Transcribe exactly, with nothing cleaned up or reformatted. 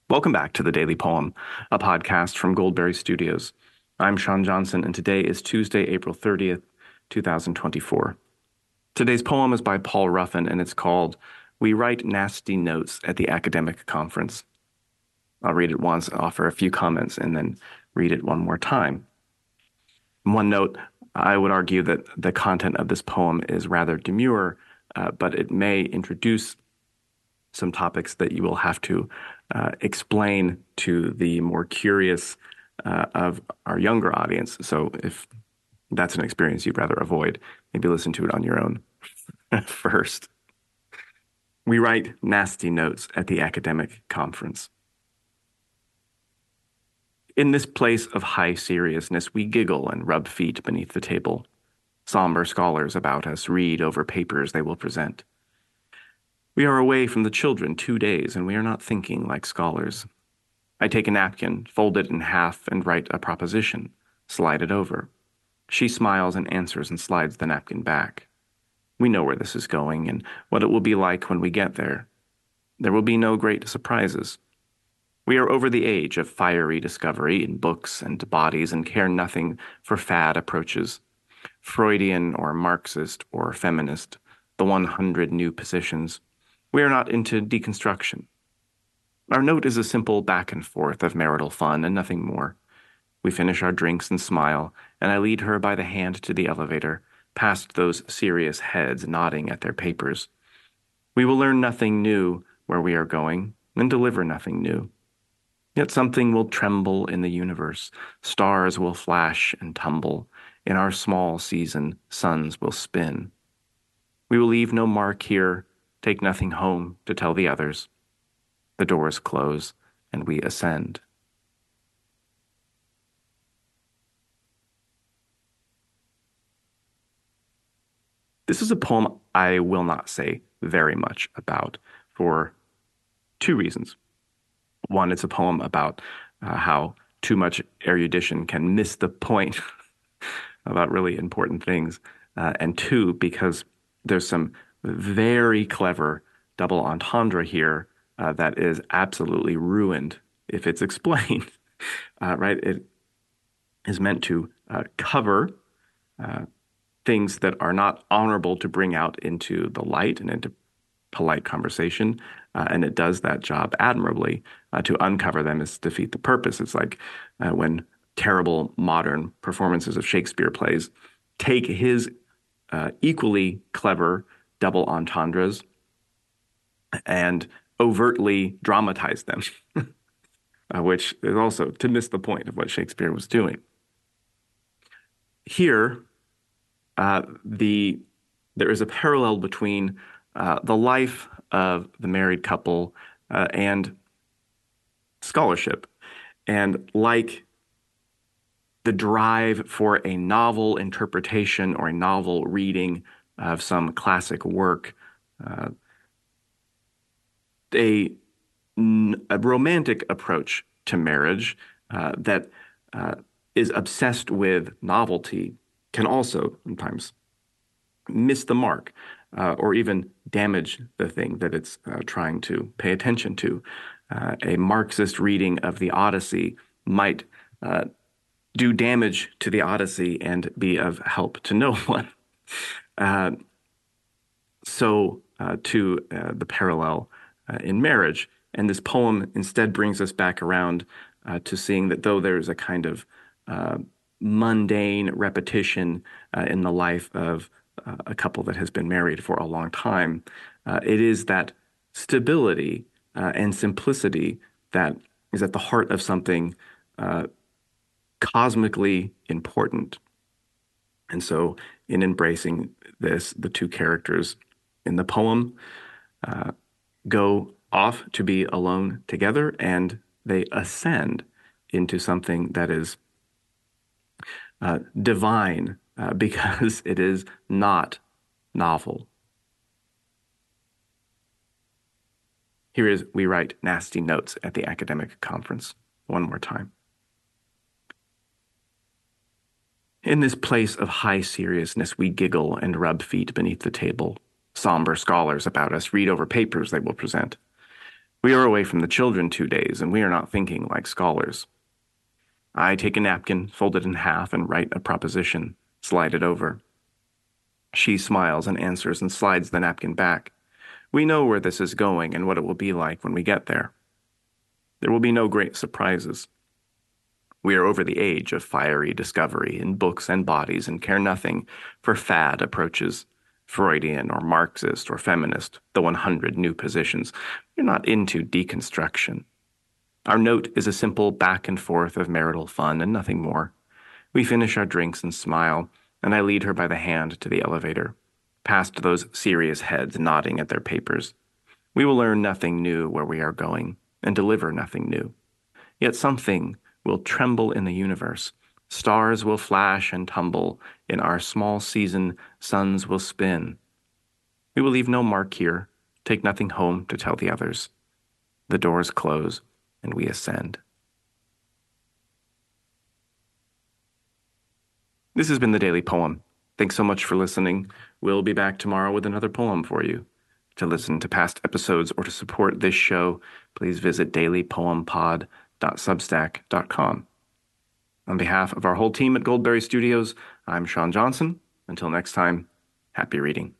Welcome back to the Daily Poem, a podcast from Goldberry Studios. I'm Sean Johnson, and today is Tuesday, April thirtieth, two thousand twenty-four. Today's poem is by Paul Ruffin, and it's called We Write Nasty Notes at the Academic Conference. I'll read it once, offer a few comments, and then read it one more time. One note, I would argue that the content of this poem is rather demure, uh, but it may introduce some topics that you will have to uh, explain to the more curious uh, of our younger audience. So if that's an experience you'd rather avoid, maybe listen to it on your own first. We write nasty notes at the academic conference. In this place of high seriousness, we giggle and rub feet beneath the table. Somber scholars about us read over papers they will present. We are away from the children two days, and we are not thinking like scholars. I take a napkin, fold it in half, and write a proposition, slide it over. She smiles and answers and slides the napkin back. We know where this is going and what it will be like when we get there. There will be no great surprises. We are over the age of fiery discovery in books and bodies and care nothing for fad approaches. Freudian or Marxist or feminist, the one hundred new positions. We are not into deconstruction. Our note is a simple back and forth of marital fun and nothing more. We finish our drinks and smile, and I lead her by the hand to the elevator, past those serious heads nodding at their papers. We will learn nothing new where we are going, and deliver nothing new. Yet something will tremble in the universe, stars will flash and tumble, in our small season suns will spin. We will leave no mark here, take nothing home to tell the others. The doors close, and we ascend. This is a poem I will not say very much about for two reasons. One, it's a poem about uh, how too much erudition can miss the point about really important things. Uh, and two, because there's some very clever double entendre here uh, that is absolutely ruined if it's explained, uh, right? It is meant to uh, cover uh, things that are not honorable to bring out into the light and into polite conversation, uh, and it does that job admirably. Uh, to uncover them is to defeat the purpose. It's like uh, when terrible modern performances of Shakespeare plays take his uh, equally clever double entendres and overtly dramatize them, uh, which is also to miss the point of what Shakespeare was doing. Here, uh, the there is a parallel between uh, the life of the married couple uh, and scholarship. And like the drive for a novel interpretation or a novel reading of some classic work, uh, a, a romantic approach to marriage uh, that uh, is obsessed with novelty can also sometimes miss the mark uh, or even damage the thing that it's uh, trying to pay attention to. Uh, a Marxist reading of the Odyssey might uh, do damage to the Odyssey and be of help to no one. Uh, so uh, to uh, the parallel uh, in marriage. And this poem instead brings us back around uh, to seeing that though there's a kind of uh, mundane repetition uh, in the life of uh, a couple that has been married for a long time, uh, it is that stability uh, and simplicity that is at the heart of something uh, cosmically important. And so in embracing this, the two characters in the poem uh, go off to be alone together, and they ascend into something that is uh, divine uh, because it is not novel. Here is We Write Nasty Notes at the Academic Conference. One more time. In this place of high seriousness, we giggle and rub feet beneath the table. Somber scholars about us read over papers they will present. We are away from the children two days, and we are not thinking like scholars. I take a napkin, fold it in half, and write a proposition, slide it over. She smiles and answers and slides the napkin back. We know where this is going and what it will be like when we get there. There will be no great surprises. We are over the age of fiery discovery in books and bodies and care nothing for fad approaches, Freudian or Marxist or feminist, the one hundred new positions. We're not into deconstruction. Our note is a simple back and forth of marital fun and nothing more. We finish our drinks and smile, and I lead her by the hand to the elevator, past those serious heads nodding at their papers. We will learn nothing new where we are going, and deliver nothing new. Yet something will tremble in the universe. Stars will flash and tumble. In our small season, suns will spin. We will leave no mark here, take nothing home to tell the others. The doors close, and we ascend. This has been the Daily Poem. Thanks so much for listening. We'll be back tomorrow with another poem for you. To listen to past episodes or to support this show, please visit daily poem pod dot substack dot com. On behalf of our whole team at Goldberry Studios, I'm Sean Johnson. Until next time, happy reading.